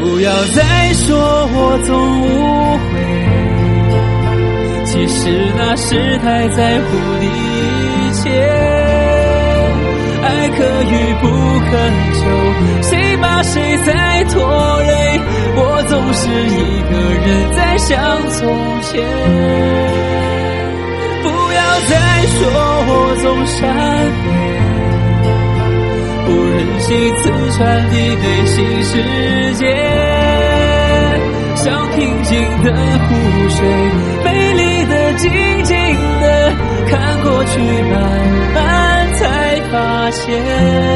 不要再说我总误会，其实那是太在乎你一切。爱可遇不可求，谁把谁在拖累，我总是一个人在想从前。不要再说我总闪避，不忍心刺穿你内心世界，像平静的湖水，美丽的静静的看过去，慢慢才发现